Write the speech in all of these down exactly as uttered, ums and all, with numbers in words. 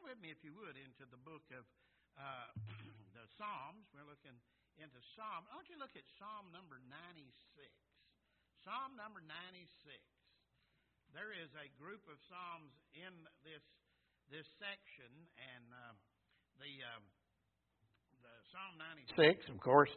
with me, if you would, into the book of uh, the Psalms. We're looking into Psalm. I want you to look at Psalm number ninety-six. Psalm number ninety-six. There is a group of Psalms in this this section, and uh, the uh, the Psalm ninety-six, of course,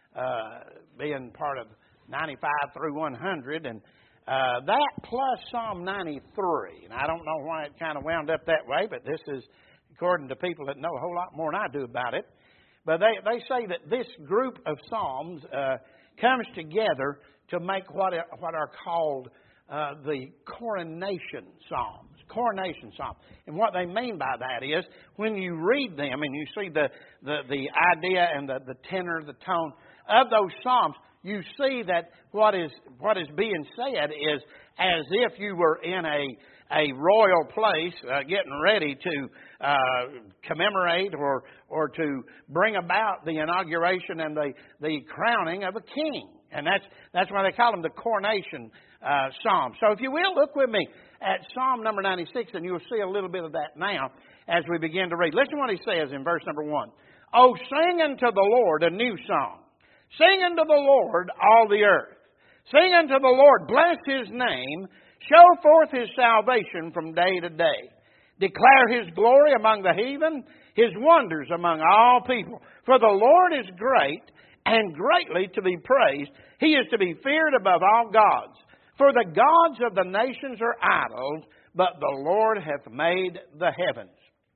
uh, being part of ninety-five through one hundred, and uh, that plus Psalm ninety-three. And I don't know why it kind of wound up that way, but this is according to people that know a whole lot more than I do about it. But they, they say that this group of Psalms uh, comes together to make what are, what are called uh, the coronation Psalms. Coronation Psalms. And what they mean by that is when you read them and you see the, the, the idea and the, the tenor, the tone of those Psalms, you see that what is what is being said is as if you were in a a royal place uh, getting ready to uh, commemorate or or to bring about the inauguration and the, the crowning of a king. And that's that's why they call them the coronation uh, Psalms. So if you will, look with me at Psalm number ninety-six, and you'll see a little bit of that now as we begin to read. Listen what he says in verse number one. Oh, sing unto the Lord a new song. Sing unto the Lord all the earth. Sing unto the Lord, bless His name. Show forth His salvation from day to day. Declare His glory among the heathen, His wonders among all people. For the Lord is great and greatly to be praised. He is to be feared above all gods. For the gods of the nations are idols, but the Lord hath made the heavens.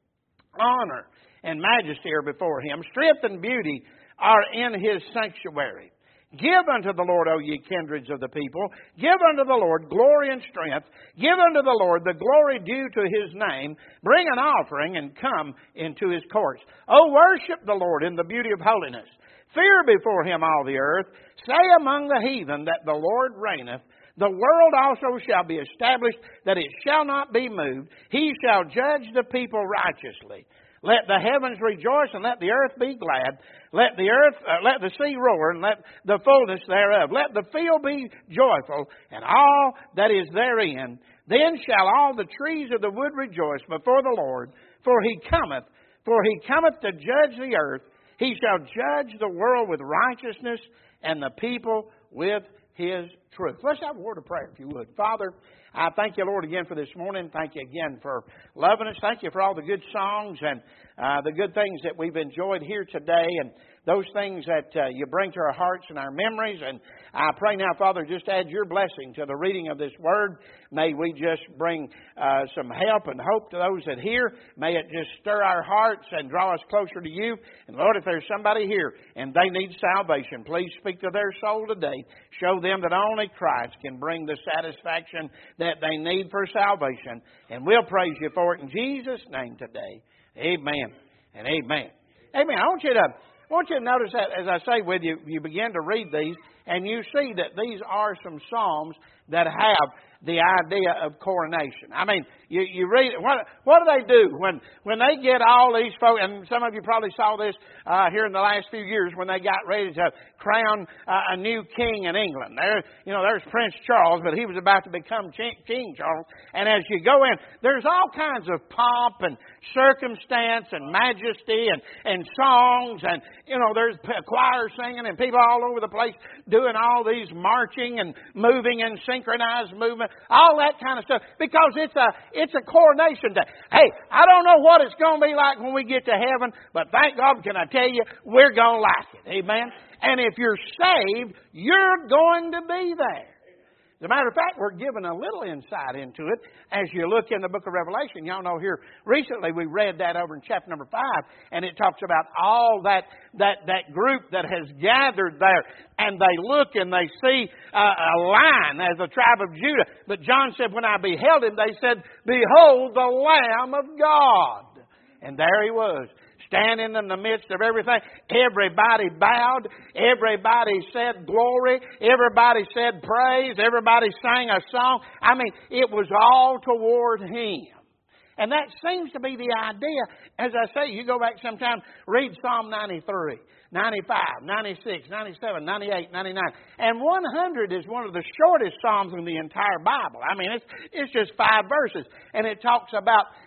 Honor and majesty are before Him. Strength and beauty are in His sanctuary. Give unto the Lord, O ye kindreds of the people. Give unto the Lord glory and strength. Give unto the Lord the glory due to His name. Bring an offering and come into His courts. O worship the Lord in the beauty of holiness. Fear before Him all the earth. Say among the heathen that the Lord reigneth. The world also shall be established, that it shall not be moved. He shall judge the people righteously. Let the heavens rejoice and let the earth be glad. Let the earth, uh, let the sea roar and let the fullness thereof. Let the field be joyful and all that is therein. Then shall all the trees of the wood rejoice before the Lord, for He cometh, for He cometh to judge the earth. He shall judge the world with righteousness and the people with His truth. Let's have a word of prayer, if you would. Father, I thank You, Lord, again for this morning. Thank You again for loving us. Thank You for all the good songs and uh, the good things that we've enjoyed here today and those things that uh, You bring to our hearts and our memories. And I pray now, Father, just add Your blessing to the reading of this Word. May we just bring uh, some help and hope to those that hear. May it just stir our hearts and draw us closer to You. And Lord, if there's somebody here and they need salvation, please speak to their soul today. Show them that only Christ can bring the satisfaction that they need for salvation. And we'll praise You for it in Jesus' name today. Amen and amen. Amen. I want you to, I want you to notice that as I say with you, you begin to read these and you see that these are some Psalms that have the idea of coronation. I mean, you, you read it. What, what do they do when, when they get all these folks, and some of you probably saw this uh, here in the last few years when they got ready to crown uh, a new king in England. There, you know, there's Prince Charles, but he was about to become King Charles. And as you go in, there's all kinds of pomp and circumstance and majesty and, and songs. And, you know, there's choir singing and people all over the place doing all these marching and moving in synchronized movement. All that kind of stuff, because it's a it's a coronation day. Hey, I don't know what it's going to be like when we get to heaven, but thank God, can I tell you, we're going to like it. Amen. And if you're saved, you're going to be there. As a matter of fact, we're given a little insight into it as you look in the book of Revelation. Y'all know here recently we read that over in chapter number five, and it talks about all that that, that group that has gathered there. And they look and they see a, a lion as the tribe of Judah. But John said, when I beheld Him, they said, behold the Lamb of God. And there He was, standing in the midst of everything. Everybody bowed. Everybody said glory. Everybody said praise. Everybody sang a song. I mean, it was all toward Him. And that seems to be the idea. As I say, you go back sometime, read Psalm ninety-three, ninety-five, ninety-six, ninety-seven, ninety-eight, ninety-nine. And one hundred is one of the shortest Psalms in the entire Bible. I mean, it's, it's just five verses. And it talks about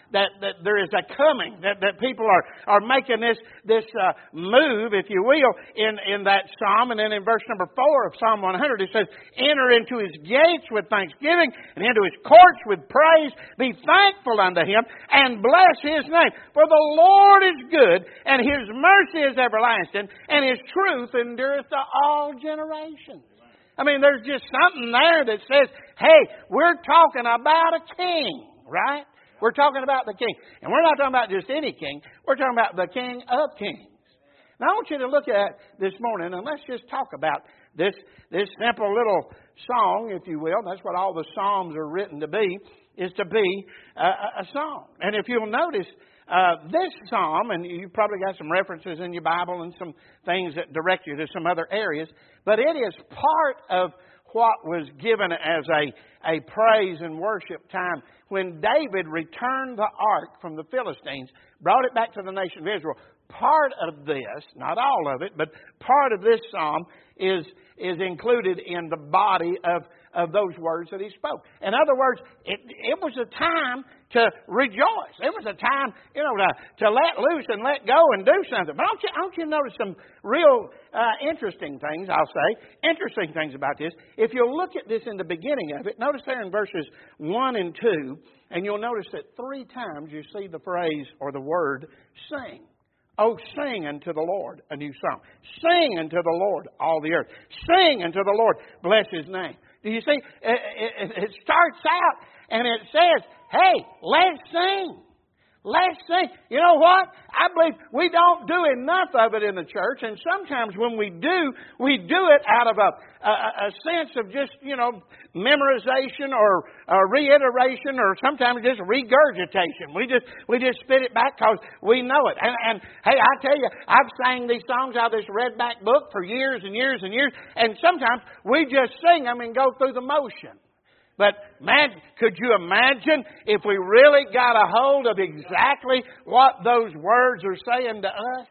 that, that there is a coming, that, that people are, are making this, this uh, move, if you will, in, in that psalm. And then in verse number four of Psalm one hundred, it says, enter into His gates with thanksgiving and into His courts with praise. Be thankful unto Him and bless His name. For the Lord is good, and His mercy is everlasting, and His truth endureth to all generations. I mean, there's just something there that says, hey, we're talking about a king, right? We're talking about the king. And we're not talking about just any king. We're talking about the King of Kings. Now, I want you to look at this morning, and let's just talk about this, this simple little song, if you will. That's what all the Psalms are written to be, is to be a, a song. And if you'll notice, Uh, this psalm, and you probably got some references in your Bible and some things that direct you to some other areas, but it is part of what was given as a, a praise and worship time when David returned the ark from the Philistines, brought it back to the nation of Israel. Part of this, not all of it, but part of this psalm is, is included in the body of, of those words that he spoke. In other words, it, it was a time to rejoice. It was a time, you know, to, to let loose and let go and do something. But don't you, don't you notice some real uh, interesting things, I'll say, interesting things about this. If you'll look at this in the beginning of it, notice there in verses one and two, and you'll notice that three times you see the phrase or the word sing. Oh, sing unto the Lord a new song. Sing unto the Lord all the earth. Sing unto the Lord, bless His name. Do you see? It, it, it starts out and it says, hey, let's sing. Let's sing. You know what? I believe we don't do enough of it in the church. And sometimes when we do, we do it out of a, a, a sense of just, you know, memorization or uh, reiteration or sometimes just regurgitation. We just we just spit it back because we know it. And, and hey, I tell you, I've sang these songs out of this redback book for years and years and years. And sometimes we just sing them and go through the motion. But man, could you imagine if we really got a hold of exactly what those words are saying to us?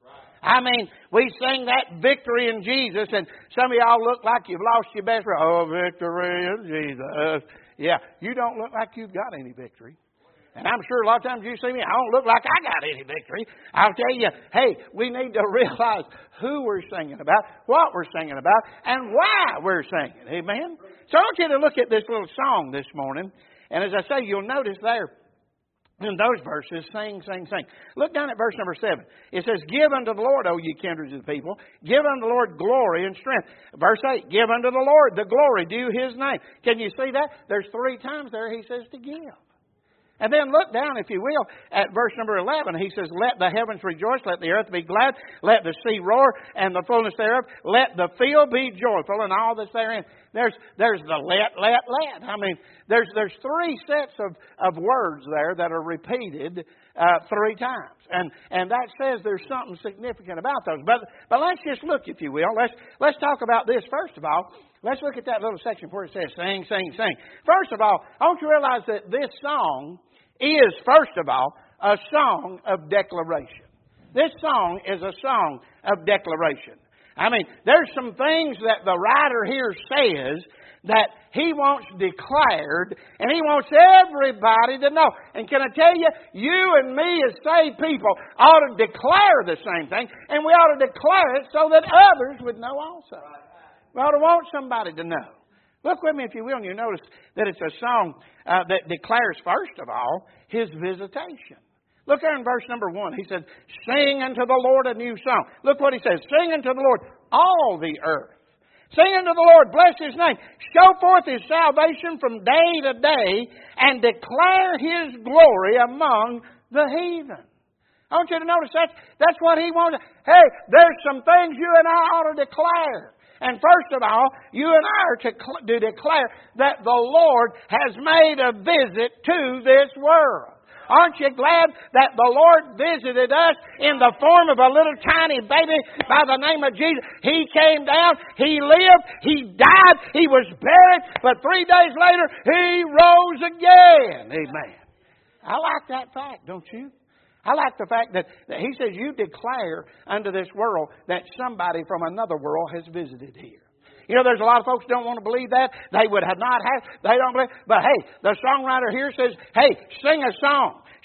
I mean, we sing that victory in Jesus, and some of y'all look like you've lost your best friend. Oh, victory in Jesus. Yeah, you don't look like you've got any victory. And I'm sure a lot of times you see me, I don't look like I got any victory. I'll tell you, hey, we need to realize who we're singing about, what we're singing about, and why we're singing. Amen? So I want you to look at this little song this morning. And as I say, you'll notice there in those verses, sing, sing, sing. Look down at verse number seven. It says, give unto the Lord, O ye kindreds of the people. Give unto the Lord glory and strength. Verse eight, give unto the Lord the glory due His name. Can you see that? There's three times there He says to give. And then look down, if you will, at verse number eleven. He says, let the heavens rejoice, let the earth be glad, let the sea roar, and the fullness thereof, let the field be joyful, and all that's therein. There's there's the let, let, let. I mean, there's there's three sets of, of words there that are repeated uh, three times. And and that says there's something significant about those. But but let's just look, if you will. Let's let's talk about this first of all. Let's look at that little section where it says sing, sing, sing. First of all, I want you to realize that this song is, first of all, a song of declaration. This song is a song of declaration. I mean, there's some things that the writer here says that he wants declared, and he wants everybody to know. And can I tell you, you and me as saved people ought to declare the same thing, and we ought to declare it so that others would know also. We ought to want somebody to know. Look with me, if you will, and you notice that it's a song uh, that declares, first of all, His visitation. Look there in verse number one. He said, sing unto the Lord a new song. Look what he says. Sing unto the Lord all the earth. Sing unto the Lord, bless His name. Show forth His salvation from day to day and declare His glory among the heathen. I want you to notice that's, that's what He wants. Hey, there's some things you and I ought to declare. And first of all, you and I are to, to declare that the Lord has made a visit to this world. Aren't you glad that the Lord visited us in the form of a little tiny baby by the name of Jesus? He came down, He lived, He died, He was buried, but three days later, He rose again. Amen. I like that fact, don't you? I like the fact that, that He says you declare unto this world that somebody from another world has visited here. You know, there's a lot of folks who don't want to believe that. They would have not had, they don't believe. But hey, the songwriter here says, hey, sing a song.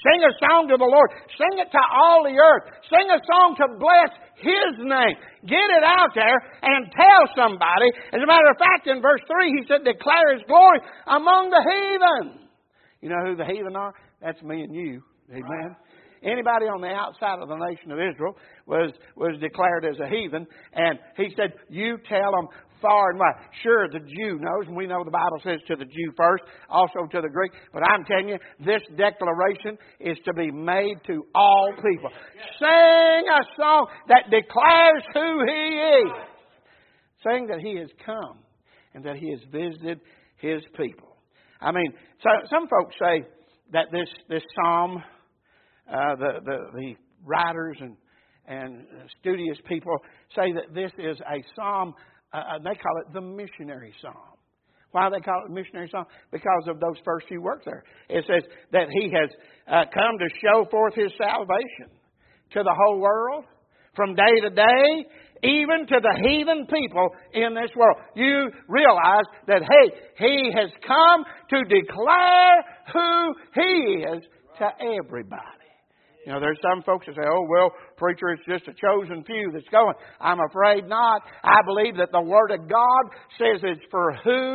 Sing a song to the Lord. Sing it to all the earth. Sing a song to bless His name. Get it out there and tell somebody. As a matter of fact, in verse three, He said, declare His glory among the heathen. You know who the heathen are? That's me and you. Amen. Anybody on the outside of the nation of Israel was, was declared as a heathen. And He said, you tell them far and wide. Sure, the Jew knows, and we know the Bible says to the Jew first, also to the Greek. But I'm telling you, this declaration is to be made to all people. Sing a song that declares who He is. Sing that He has come and that He has visited His people. I mean, so some folks say that this, this psalm, uh, the, the, the writers and, and studious people say that this is a psalm. Uh, they call it the missionary psalm. Why do they call it the missionary psalm? Because of those first few words there. It says that He has uh, come to show forth His salvation to the whole world, from day to day, even to the heathen people in this world. You realize that, hey, He has come to declare who He is to everybody. You know, there's some folks that say, oh, well, preacher, it's just a chosen few that's going. I'm afraid not. I believe that the Word of God says it's for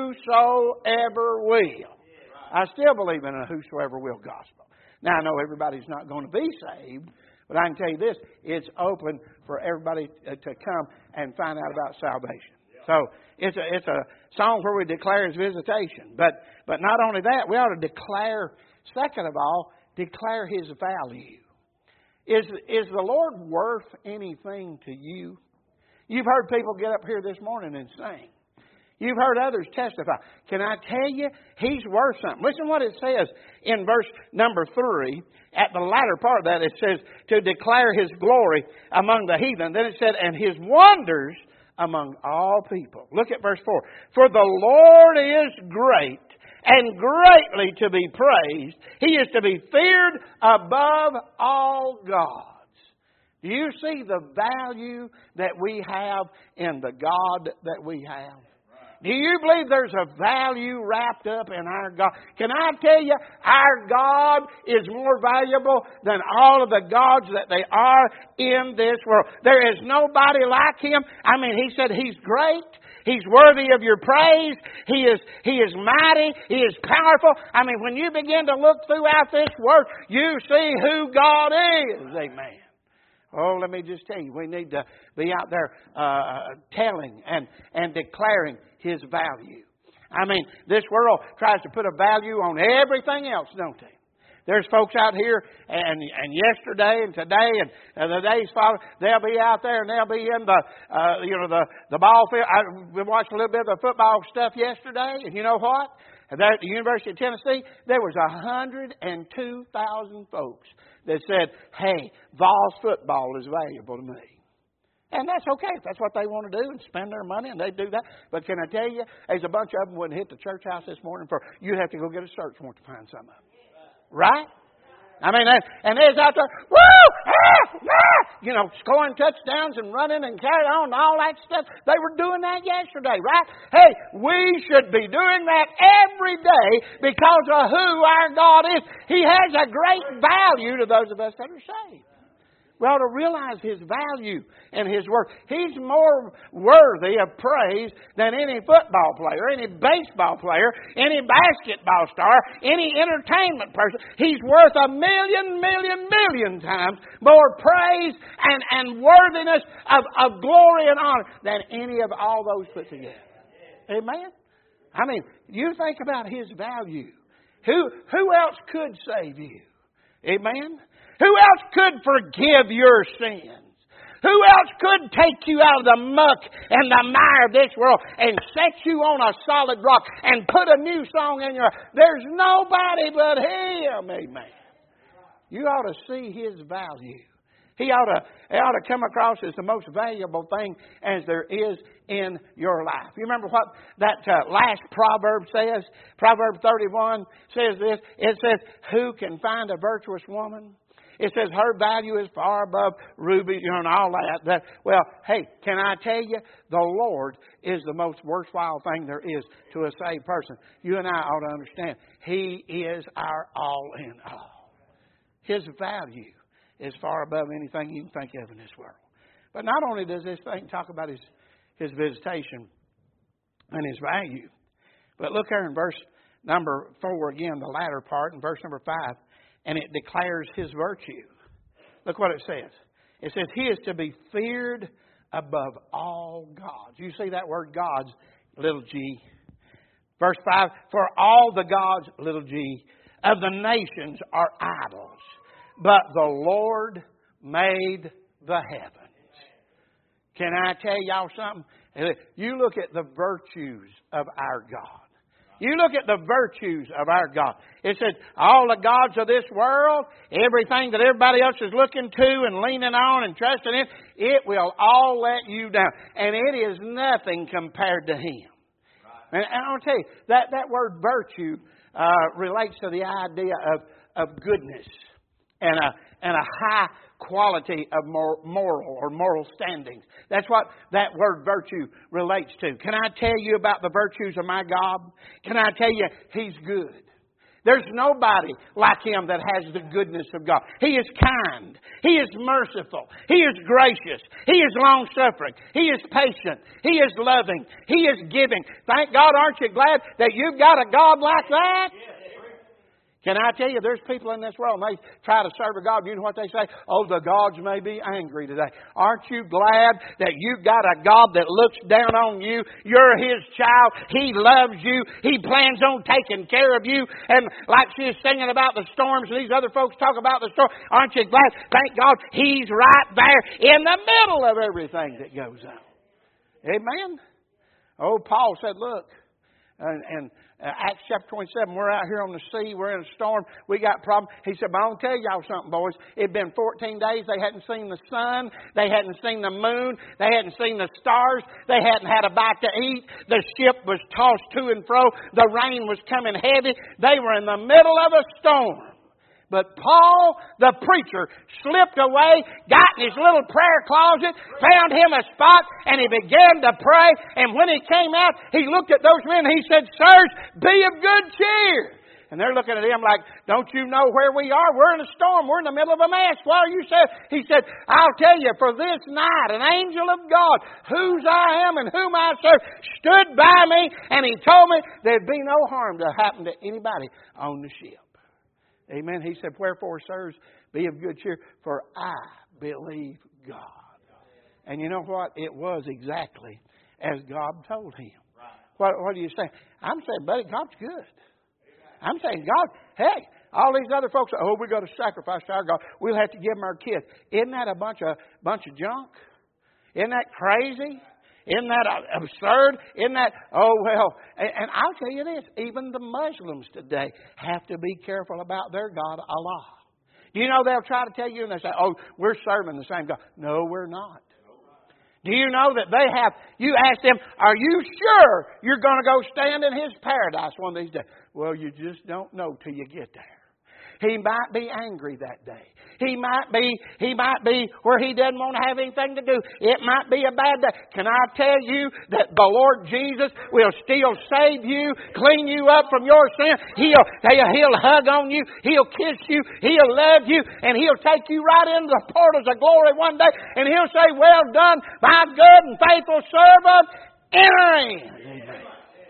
whosoever will. I still believe in a whosoever will gospel. Now, I know everybody's not going to be saved, but I can tell you this, it's open for everybody to come and find out about salvation. So it's a, it's a song where we declare His visitation. But, but not only that, we ought to declare, second of all, declare His value. Is, is the Lord worth anything to you? You've heard people get up here this morning and sing. You've heard others testify. Can I tell you, He's worth something. Listen what it says in verse number three. At the latter part of that, it says, to declare His glory among the heathen. Then it said, and His wonders among all people. Look at verse four. For the Lord is great and greatly to be praised. He is to be feared above all gods. Do you see the value that we have in the God that we have? Do you believe there's a value wrapped up in our God? Can I tell you, our God is more valuable than all of the gods that they are in this world. There is nobody like Him. I mean, He said He's great. He's worthy of your praise. He is, he is mighty. He is powerful. I mean, when you begin to look throughout this Word, you see who God is. Amen. Oh, let me just tell you, we need to be out there uh, telling and, and declaring His value. I mean, this world tries to put a value on everything else, don't they? There's folks out here, and and yesterday and today and, and the days following, they'll be out there and they'll be in the uh, you know the the ball field. I we watched a little bit of the football stuff yesterday, and you know what? There at the University of Tennessee, there was a hundred and two thousand folks that said, "Hey, Vols football is valuable to me." And that's okay if that's what they want to do and spend their money, and they do that. But can I tell you, there's a bunch of them wouldn't hit the church house this morning for you'd have to go get a search warrant to find some of them. Right? I mean, and they's out there, woo, ah, ah, you know, scoring touchdowns and running and carrying on and all that stuff. They were doing that yesterday, right? Hey, we should be doing that every day because of who our God is. He has a great value to those of us that are saved. We ought to realize His value and His work. He's more worthy of praise than any football player, any baseball player, any basketball star, any entertainment person. He's worth a million, million, million times more praise and, and worthiness of, of glory and honor than any of all those put together. Amen? I mean, you think about His value. Who, who else could save you? Amen? Who else could forgive your sins? Who else could take you out of the muck and the mire of this world and set you on a solid rock and put a new song in your heart? There's nobody but Him. Amen. You ought to see His value. He ought to, he ought to come across as the most valuable thing as there is in your life. You remember what that uh, last proverb says? Proverb thirty-one says this. It says, who can find a virtuous woman? It says her value is far above ruby, you know, and all that. that. Well, hey, can I tell you, the Lord is the most worthwhile thing there is to a saved person. You and I ought to understand, He is our all in all. His value is far above anything you can think of in this world. But not only does this thing talk about His, his visitation and His value, but look here in verse number four again, the latter part, in verse number five, and it declares His virtue. Look what it says. It says, He is to be feared above all gods. You see that word gods, little g. Verse five, for all the gods, little g, of the nations are idols, but the Lord made the heavens. Can I tell y'all something? You look at the virtues of our God. You look at the virtues of our God. It says, all the gods of this world, everything that everybody else is looking to and leaning on and trusting in, it will all let you down. And it is nothing compared to Him. And, and I'll tell you, that, that word virtue uh, relates to the idea of, of goodness and a, and a high quality of moral or moral standings. That's what that word virtue relates to. Can I tell you about the virtues of my God? Can I tell you, He's good. There's nobody like Him that has the goodness of God. He is kind. He is merciful. He is gracious. He is long-suffering. He is patient. He is loving. He is giving. Thank God, aren't you glad that you've got a God like that? Can I tell you, there's people in this world, and they try to serve a God. You know what they say? Oh, the gods may be angry today. Aren't you glad that you've got a God that looks down on you? You're His child. He loves you. He plans on taking care of you. And like she is singing about the storms, and these other folks talk about the storm. Aren't you glad? Thank God He's right there in the middle of everything that goes on. Amen? Oh, Paul said, look, and... and Uh, Acts chapter twenty-seven, we're out here on the sea, we're in a storm, we got problems. He said, but I'm going to tell y'all something, boys. It'd been fourteen days, they hadn't seen the sun, they hadn't seen the moon, they hadn't seen the stars, they hadn't had a bite to eat. The ship was tossed to and fro, the rain was coming heavy. They were in the middle of a storm. But Paul, the preacher, slipped away, got in his little prayer closet, found him a spot, and he began to pray. And when he came out, he looked at those men and he said, sirs, be of good cheer. And they're looking at him like, don't you know where we are? We're in a storm. We're in the middle of a mess. Why are you sad? He said, I'll tell you, for this night, an angel of God, whose I am and whom I serve, stood by me, and he told me there'd be no harm to happen to anybody on the ship. Amen. He said, wherefore, sirs, be of good cheer, for I believe God. And you know what? It was exactly as God told him. What, what are you saying? I'm saying, buddy, God's good. I'm saying, God, hey, all these other folks, oh, we got to sacrifice to our God. We'll have to give them our kids. Isn't that a bunch of bunch of junk? Isn't that crazy? Isn't that absurd? Isn't that, oh, well, and, and I'll tell you this, even the Muslims today have to be careful about their God, Allah. Do you know they'll try to tell you and they say, oh, we're serving the same God. No, we're not. Do you know that they have, you ask them, are you sure you're going to go stand in His paradise one of these days? Well, you just don't know till you get there. He might be angry that day. He might be, he might be where He doesn't want to have anything to do. It might be a bad day. Can I tell you that the Lord Jesus will still save you, clean you up from your sin? He'll, he'll hug on you. He'll kiss you. He'll love you. And He'll take you right into the portals of glory one day. And He'll say, well done, my good and faithful servant. Enter in. Amen.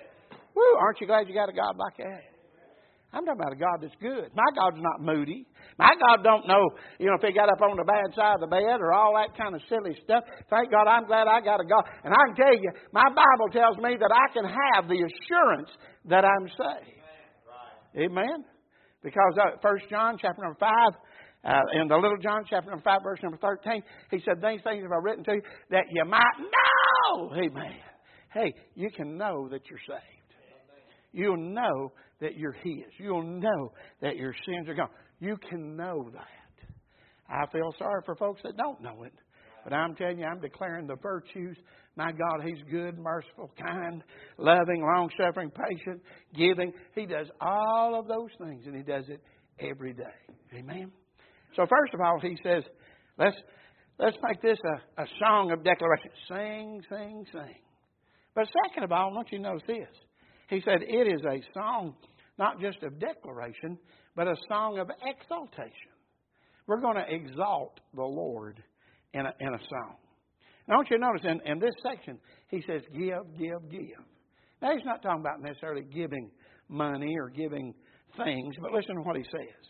Woo, aren't you glad you got a God like that? I'm talking about a God that's good. My God's not moody. My God don't know, you know, if He got up on the bad side of the bed or all that kind of silly stuff. Thank God I'm glad I got a God. And I can tell you, my Bible tells me that I can have the assurance that I'm saved. Right. Amen? Because uh, First John chapter number five, uh, in the little John chapter number five, verse number thirteen, he said, these things have I written to you that you might know. Amen. Hey, you can know that you're saved. You'll know that you're His. You'll know that your sins are gone. You can know that. I feel sorry for folks that don't know it. But I'm telling you, I'm declaring the virtues. My God, He's good, merciful, kind, loving, long-suffering, patient, giving. He does all of those things, and He does it every day. Amen? So first of all, He says, let's, let's make this a, a song of declaration. Sing, sing, sing. But second of all, I want you to notice this. He said it is a song not just of declaration, but a song of exaltation. We're going to exalt the Lord in a, in a song. Now, I want you to notice in, in this section, he says, give, give, give. Now, he's not talking about necessarily giving money or giving things, but listen to what he says.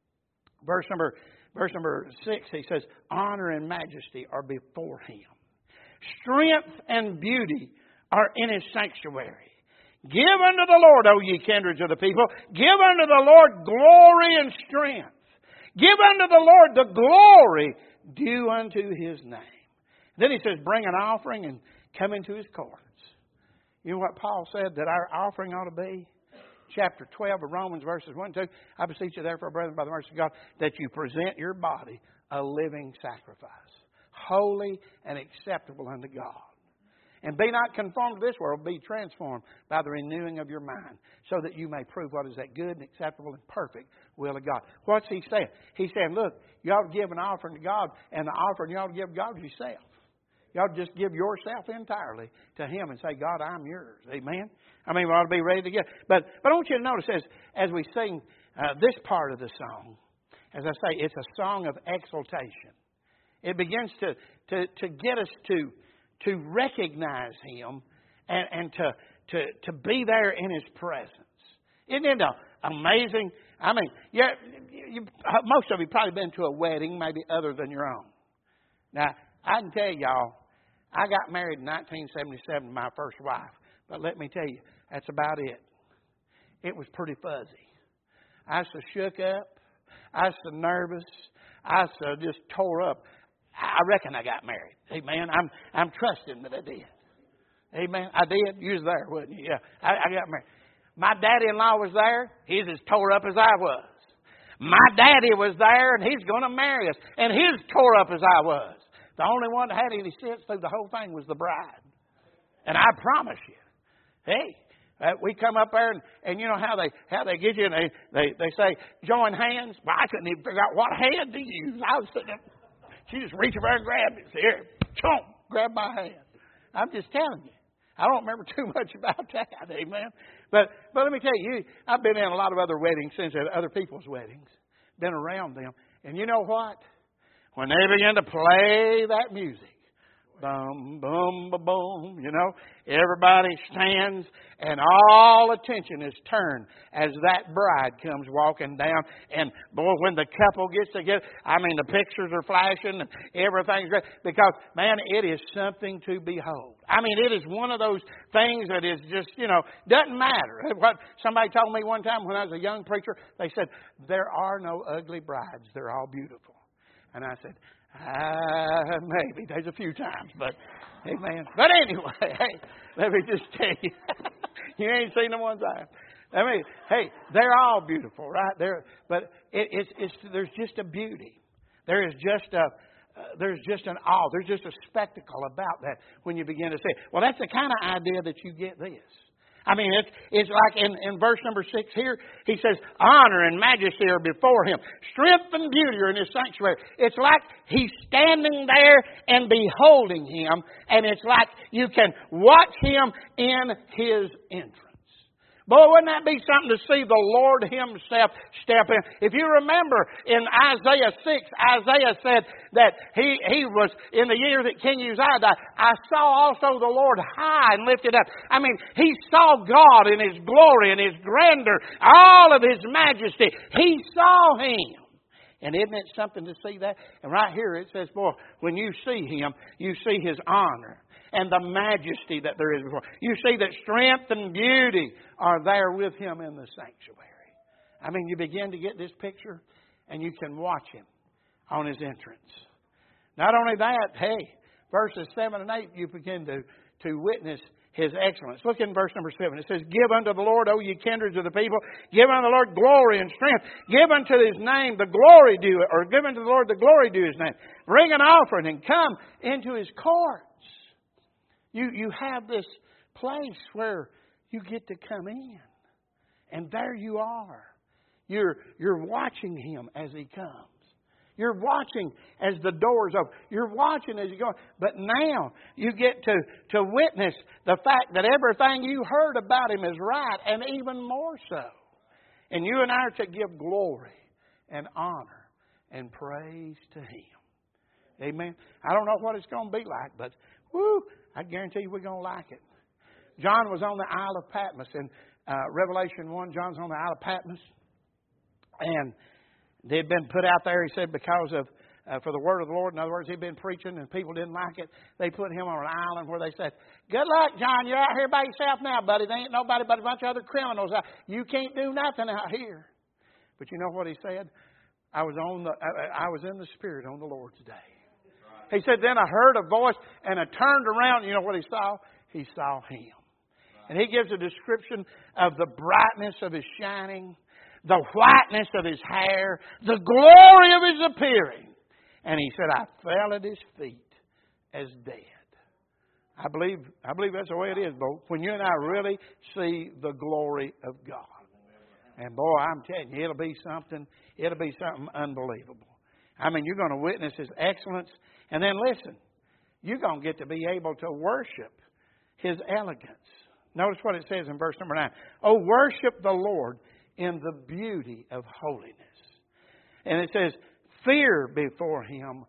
Verse number, verse number six, he says, honor and majesty are before him. Strength and beauty are in his sanctuary. Give unto the Lord, O ye kindreds of the people. Give unto the Lord glory and strength. Give unto the Lord the glory due unto his name. Then he says, bring an offering and come into his courts. You know what Paul said that our offering ought to be? Chapter twelve of Romans, verses one and two. I beseech you therefore, brethren, by the mercy of God, that you present your body a living sacrifice, holy and acceptable unto God. And be not conformed to this world, be transformed by the renewing of your mind, so that you may prove what is that good and acceptable and perfect will of God. What's he saying? He's saying, look, you ought to give an offering to God, and the offering you ought to give God is yourself. You ought to just give yourself entirely to him and say, God, I'm yours. Amen? I mean, we ought to be ready to give. But, but I want you to notice as, as we sing uh, this part of the song, as I say, it's a song of exaltation. It begins to, to, to get us to... to recognize him and, and to, to, to be there in his presence. Isn't it amazing? I mean, yeah, you, most of you probably been to a wedding, maybe other than your own. Now, I can tell y'all, I got married in nineteen seventy-seven to my first wife. But let me tell you, that's about it. It was pretty fuzzy. I was so shook up. I was so nervous. I was so just tore up. I reckon I got married. Amen. I'm I'm trusting that I did. Amen. I did. You was there, wasn't you? Yeah. I, I got married. My daddy-in-law was there. He's as tore up as I was. My daddy was there, and he's going to marry us. And he's tore up as I was. The only one that had any sense through the whole thing was the bride. And I promise you, hey, uh, we come up there, and, and you know how they how they get you, and they, they, they say, join hands. Well, I couldn't even figure out what hand to use. I was sitting there. She just reached over and grabbed it. Here, chomp, grab my hand. I'm just telling you. I don't remember too much about that. Amen. But but let me tell you, I've been in a lot of other weddings since at other people's weddings. Been around them. And you know what? When they begin to play that music, boom, boom, boom, boom, you know, everybody stands and all attention is turned as that bride comes walking down. And boy, when the couple gets together, I mean, the pictures are flashing and everything's great because, man, it is something to behold. I mean, it is one of those things that is just, you know, doesn't matter. What somebody told me one time when I was a young preacher, they said, there are no ugly brides. They're all beautiful. And I said, Uh, maybe. There's a few times, but amen. But anyway, hey, let me just tell you, you ain't seen the ones I have. I mean, hey, they're all beautiful, right? They're, but it, it's, it's, there's just a beauty. There is just a, uh, there's just an awe. There's just a spectacle about that when you begin to see it. Well, that's the kind of idea that you get this. I mean, it's, it's like in, in verse number six here, he says, honor and majesty are before him. Strength and beauty are in his sanctuary. It's like he's standing there and beholding him. And it's like you can watch him in his entrance. Boy, wouldn't that be something to see the Lord himself step in? If you remember in Isaiah six, Isaiah said that he, he was, in the year that King Uzziah died, I saw also the Lord high and lifted up. I mean, he saw God in his glory and his grandeur, all of his majesty. He saw him. And isn't it something to see that? And right here it says, boy, when you see him, you see his honor and the majesty that there is before. You see that strength and beauty are there with him in the sanctuary. I mean, you begin to get this picture and you can watch him on his entrance. Not only that, hey, verses seven and eight, you begin to, to witness his excellence. Look in verse number seven. It says, give unto the Lord, O ye kindreds of the people, give unto the Lord glory and strength. Give unto his name the glory due, or give unto the Lord the glory due his name. Bring an offering and come into his courts. You, you have this place where you get to come in. And there you are. You're, you're watching him as he comes. You're watching as the doors open. You're watching as you go. But now you get to, to witness the fact that everything you heard about him is right, and even more so. And you and I are to give glory and honor and praise to Him. Amen. I don't know what it's going to be like, but whoo, I guarantee you we're going to like it. John was on the Isle of Patmos. In uh, Revelation one, John's on the Isle of Patmos. And they'd been put out there, he said, because of uh, for the word of the Lord. In other words, he'd been preaching and people didn't like it. They put him on an island where they said, good luck, John. You're out here by yourself now, buddy. There ain't nobody but a bunch of other criminals out. You can't do nothing out here. But you know what he said? I was on the I, I was in the Spirit on the Lord's day. He said, then I heard a voice and I turned around. You know what he saw? He saw Him. And he gives a description of the brightness of His shining, the whiteness of His hair, the glory of His appearing. And he said, I fell at His feet as dead. I believe, I believe that's the way it is, Bo. When you and I really see the glory of God. And boy, I'm telling you, it'll be something, it'll be something unbelievable. I mean, you're going to witness His excellence. And then listen, you're going to get to be able to worship His elegance. Notice what it says in verse number nine. Oh, worship the Lord in the beauty of holiness. And it says, fear before Him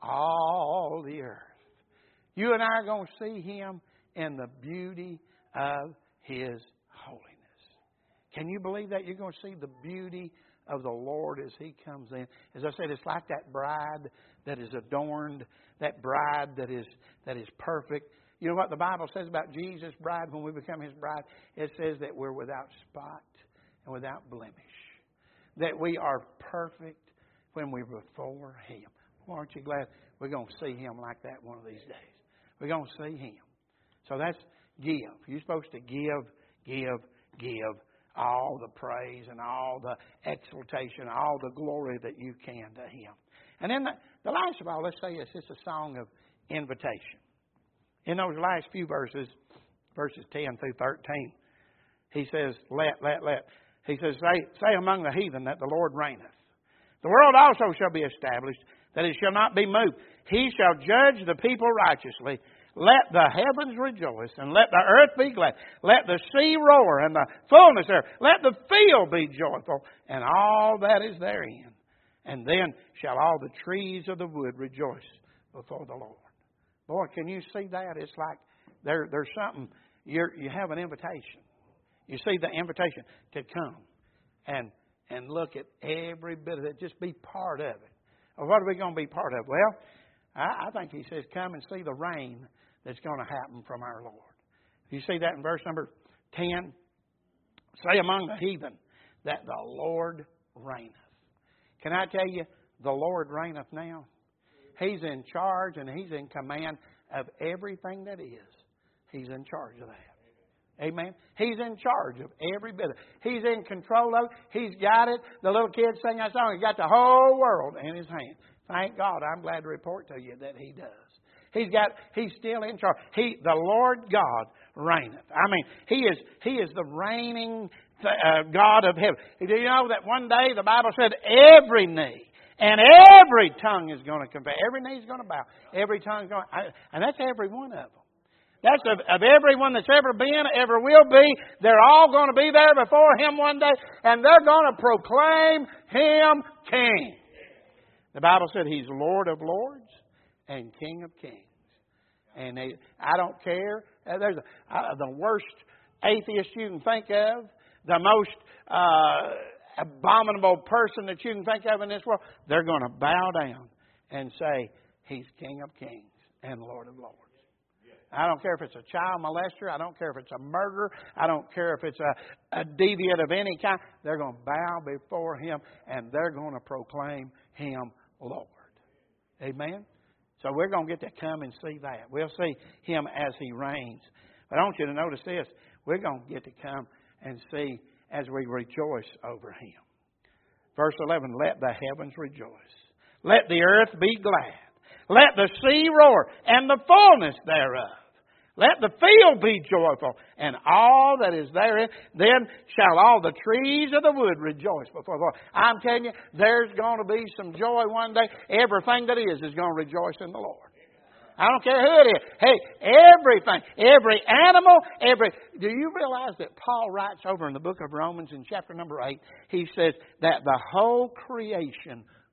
all the earth. You and I are going to see Him in the beauty of His holiness. Can you believe that? You're going to see the beauty of the Lord as He comes in. As I said, it's like that bride that is adorned, that bride that is that is perfect. You know what the Bible says about Jesus' bride when we become His bride? It says that we're without spot and without blemish. That we are perfect when we're before Him. Well, aren't you glad we're going to see Him like that one of these days? We're going to see Him. So that's give. You're supposed to give, give, give all the praise and all the exaltation, all the glory that you can to Him. And then the, the last of all, let's say it's just a song of invitation. In those last few verses, verses ten through thirteen, he says, let, let, let. He says, say, say among the heathen that the Lord reigneth. The world also shall be established, that it shall not be moved. He shall judge the people righteously. Let the heavens rejoice, and let the earth be glad. Let the sea roar, and the fullness thereof. Let the field be joyful, and all that is therein. And then shall all the trees of the wood rejoice before the Lord. Boy, can you see that? It's like there, there's something, you're, you have an invitation. You see the invitation to come and and look at every bit of it. Just be part of it. Well, what are we going to be part of? Well, I, I think he says, come and see the rain that's going to happen from our Lord. You see that in verse number ten? Say among the heathen that the Lord reigneth. Can I tell you, the Lord reigneth now? He's in charge and He's in command of everything that is. He's in charge of that. Amen. He's in charge of every bit of it. He's in control of it. He's got it. The little kids sing that song. He's got the whole world in His hand. Thank God. I'm glad to report to you that He does. He's got. He's still in charge. He, the Lord God, reigneth. I mean, He is. He is the reigning uh, God of heaven. Do you know that one day the Bible said every knee and every tongue is going to confess. Every knee is going to bow. Every tongue is going to, and that's every one of them. That's of, of everyone that's ever been, ever will be. They're all going to be there before Him one day, and they're going to proclaim Him King. The Bible said He's Lord of lords and King of kings. And they, I don't care. There's a, uh, the worst atheist you can think of, the most uh, abominable person that you can think of in this world. They're going to bow down and say He's King of kings and Lord of lords. I don't care if it's a child molester. I don't care if it's a murderer. I don't care if it's a, a deviant of any kind. They're going to bow before Him and they're going to proclaim Him Lord. Amen? So we're going to get to come and see that. We'll see Him as He reigns. But I want you to notice this. We're going to get to come and see as we rejoice over Him. Verse eleven, let the heavens rejoice. Let the earth be glad. Let the sea roar and the fullness thereof. Let the field be joyful and all that is therein. Then shall all the trees of the wood rejoice before the Lord. I'm telling you, there's going to be some joy one day. Everything that is is going to rejoice in the Lord. I don't care who it is. Hey, everything, every animal, every... Do you realize that Paul writes over in the book of Romans in chapter number eight, he says that the whole creation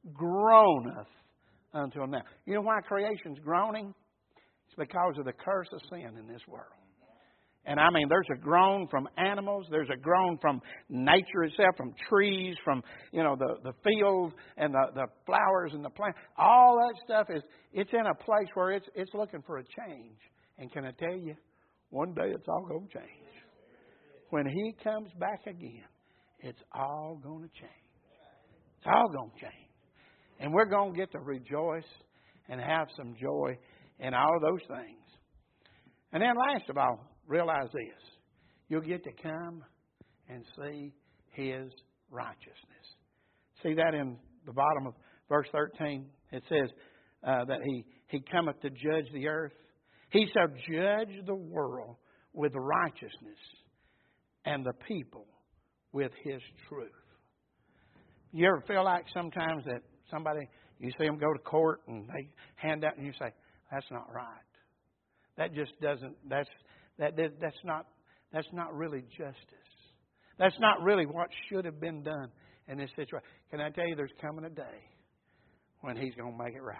groaneth until now. You know why creation's groaning? It's because of the curse of sin in this world. And I mean, there's a groan from animals. There's a groan from nature itself, from trees, from, you know, the, the fields and the, the flowers and the plants. All that stuff is, it's in a place where it's, it's looking for a change. And can I tell you, one day it's all going to change. When He comes back again, it's all going to change. It's all going to change. And we're going to get to rejoice and have some joy in all those things. And then last of all, realize this. You'll get to come and see His righteousness. See that in the bottom of verse thirteen? It says uh, that he, he cometh to judge the earth. He shall judge the world with righteousness and the people with His truth. You ever feel like sometimes that somebody, you see them go to court and they hand out and you say, that's not right. That just doesn't, that's, that, that's not, that's not really justice. That's not really what should have been done in this situation. Can I tell you, there's coming a day when He's going to make it right.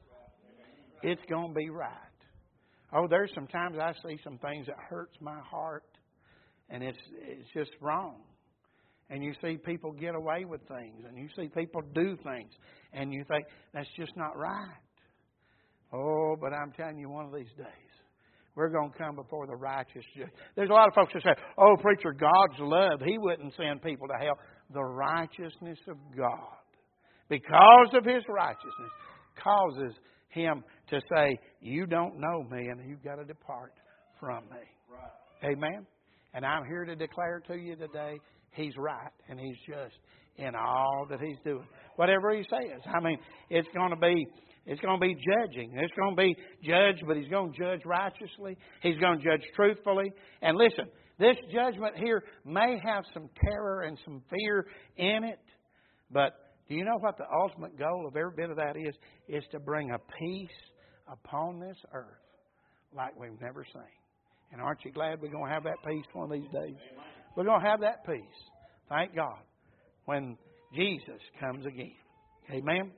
It's going to be right. Oh, there's sometimes I see some things that hurts my heart, and it's it's just wrong. And you see people get away with things, and you see people do things, and you think, that's just not right. Oh, but I'm telling you, one of these days, we're going to come before the righteous judge. There's a lot of folks that say, oh, preacher, God's love, He wouldn't send people to hell. The righteousness of God, because of His righteousness, causes Him to say, you don't know me, and you've got to depart from me. Right. Amen? And I'm here to declare to you today, He's right and He's just in all that He's doing. Whatever He says. I mean, it's going to be it's going to be judging. It's going to be judged, but He's going to judge righteously. He's going to judge truthfully. And listen, this judgment here may have some terror and some fear in it. But do you know what the ultimate goal of every bit of that is? Is to bring a peace upon this earth like we've never seen. And aren't you glad we're going to have that peace one of these days? We're going to have that peace, thank God, when Jesus comes again. Amen?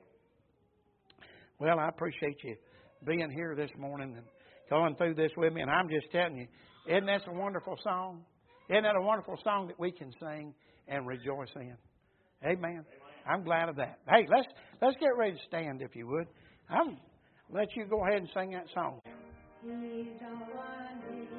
Well, I appreciate you being here this morning and going through this with me. And I'm just telling you, isn't that a wonderful song? Isn't that a wonderful song that we can sing and rejoice in? Amen. I'm glad of that. Hey, let's let's get ready to stand, if you would. I'll let you go ahead and sing that song.